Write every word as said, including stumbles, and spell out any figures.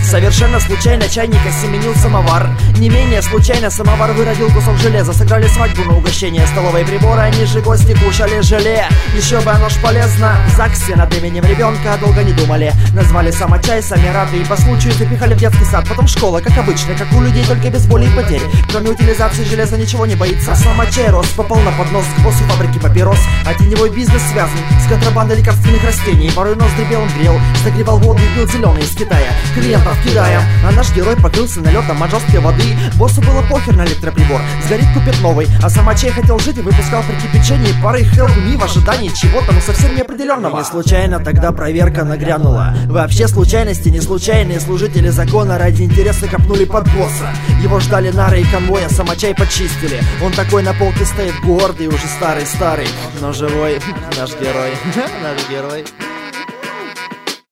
Совершенно случайно чайник осеменил самовар. Не менее случайно самовар выродил кусок железа. Сыграли свадьбу на угощение, столовые приборы, они же гости кушали желе. Еще бы оно ж полезно. В ЗАГСе над именем ребенка долго не думали. Назвали самочай, сами рады и по случаю запихали в детский сад. Потом школа, как обычно, как у людей, только без боли и потерь. Кроме утилизации железа ничего не боится. Самочай рос, попал на поднос к боссу фабрики папирос. А теневой бизнес связан с контрабандой лекарственных растений. Порой ноздри белым грел, согревал воду и пил зеленый из Китая. Клиентов кидаем, а наш герой покрылся налетом от жесткой воды. Боссу было похер на электроприбор, сгорит купит новый. А самочай хотел жить и выпускал при кипячении пары help me в ожидании чего-то, но совсем неопределенного. И не случайно тогда проверка нагрянула. Вообще случайности не случайные служители закона ради интереса копнули под босса. Его ждали нары и конвоя, самочай почистили. Он такой на полке стоит гордый, уже старый-старый, но живой наш герой, наш герой.